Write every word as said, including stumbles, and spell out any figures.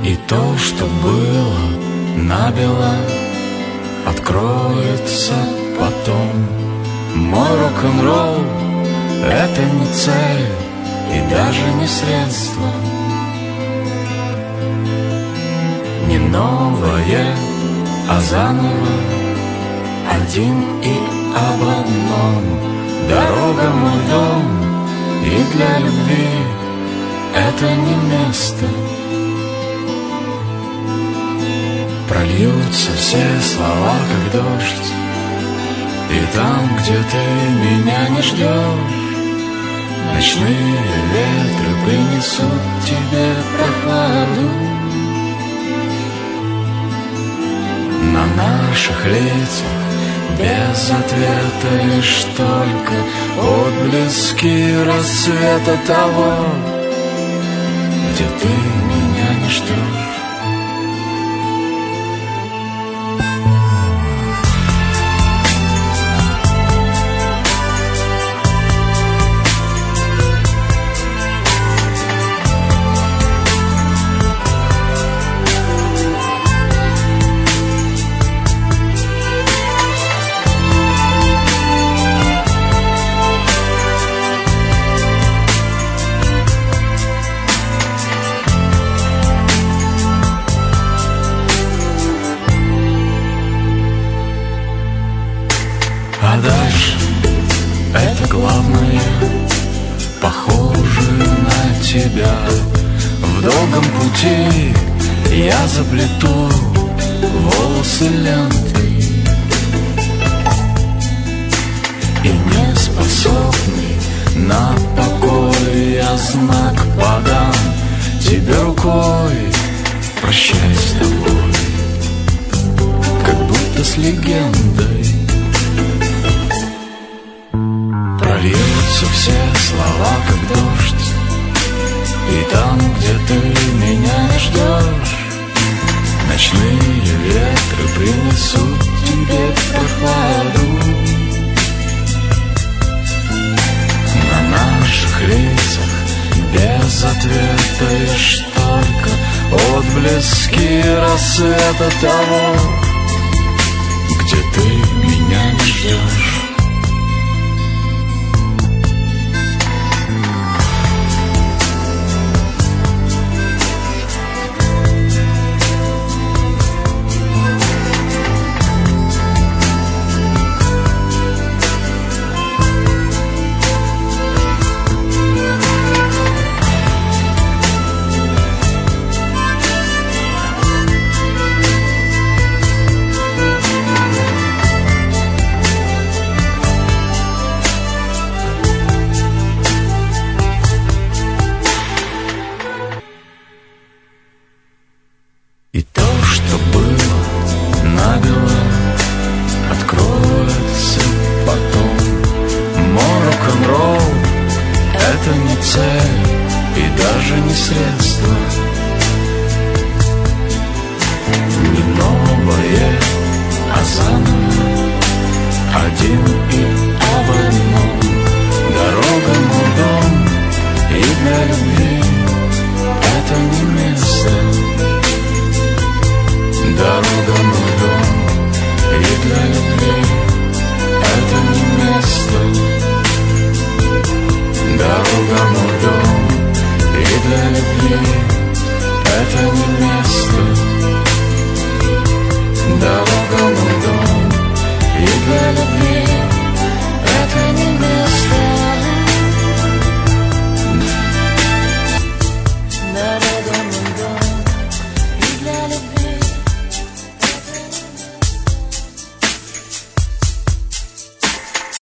И то, что было набело, откроется потом. Мой рок-н-ролл — это не цель и даже не средство, не новое, а заново, один и об одном. Дорога — мой дом, и для любви это не место. Прольются все слова, как дождь, и там, где ты меня не ждешь, ночные ветры принесут тебе прохладу. На наших лицах без ответа лишь только отблески рассвета того, где ты меня не ждешь. А дальше это главное, похоже на тебя. В долгом пути я заплету волосы лентой, и не способный на покой я знак подам тебе рукой. Прощай с тобой, как будто с легендой. Прольются все слова, как дождь, и там, где ты меня не ждешь, ночные ветры принесут тебе прохладу. На наших лицах без ответа лишь только отблески рассвета того, где ты меня не ждешь. И то, что было набело, откроется потом. Мой рок-н-ролл — это не цель и даже не средство, не новое, а заново, один и об одном. Дорога — мой дом, и для любви это не место. Дорога — мой дом, и для любви это не место. Дорога — мой дом, и для любви это не место.